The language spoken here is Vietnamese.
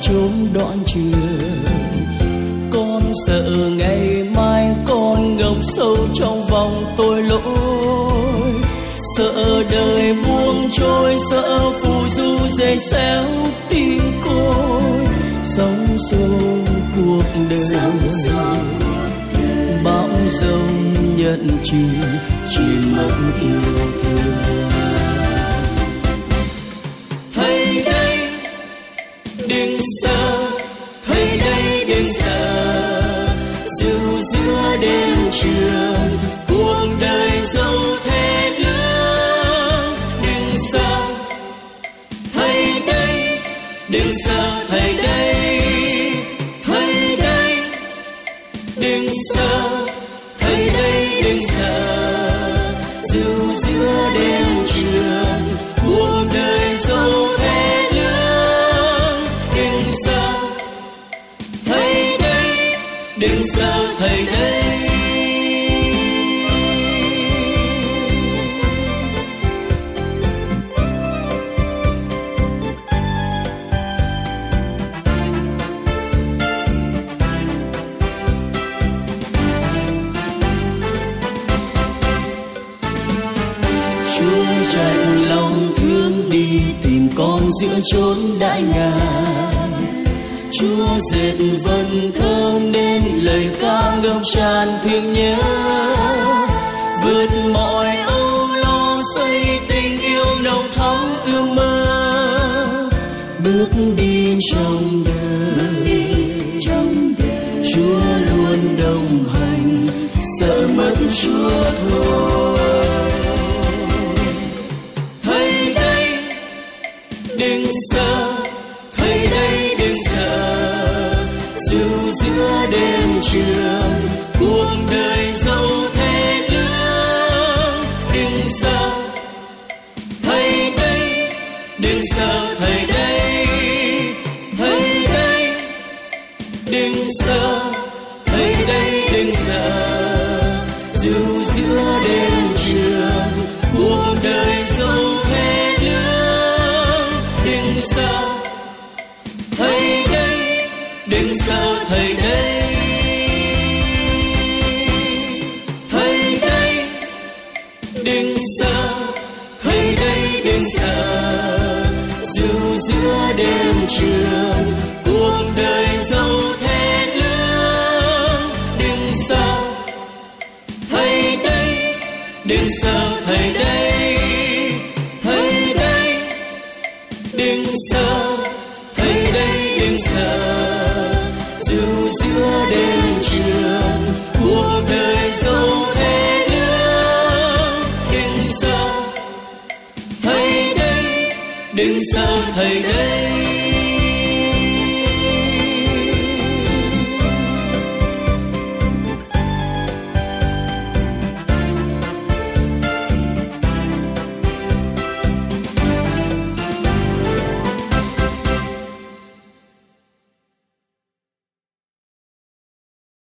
chốn đoạn trường. Con sợ ngày mai con ngập sâu trong vòng tội lỗi, sợ đời buông trôi, sợ phù du dày xéo tim côi. Sóng xô cuộc đời bão giông nhận chìm, chìm mất yêu thương. Thấy đây đừng sợ, thấy đây đừng sợ, dù giữa đêm trường cuộc đời dẫu thế lương. Đừng sợ, thấy đây đừng sợ, thấy đây, thấy đây đừng sợ, thấy đây đừng sợ, dù giữa đêm trường cuộc đời dẫu thế lương. Đừng sợ, thấy đây đừng sợ, thấy đây. Chúa tràn lòng thương đi tìm con giữa chốn đại ngàn. Chúa dệt vần thơ nên lời ca ngập tràn thương nhớ, vượt mọi âu lo xây tình yêu nồng thắm ước mơ. Bước đi trong đời, Chúa luôn đồng hành, sợ mất Chúa thôi. Thấy đây đừng sợ, thấy đây đừng sợ, dù giữa đêm trường cuộc đời dẫu thế lương. Đừng sợ, thấy đây đừng sợ, thấy đây, thấy đây đừng sợ, thấy đây đừng sợ, dù giữa đêm trường cuộc đời dẫu thế lương. Đừng sợ, thấy đây đừng sợ, thấy đây, thấy đây đừng sợ, thấy đây đừng sợ, dù giữa đêm trường cuộc đời dẫu thế lương. Đừng sợ, thấy đây đừng sợ, thấy đây, thấy đây đừng sợ, thấy đây đừng sợ, dù giữa đêm trường cuộc đời dẫu thế lương. Đừng sợ, thấy đây đừng sợ, thấy đây.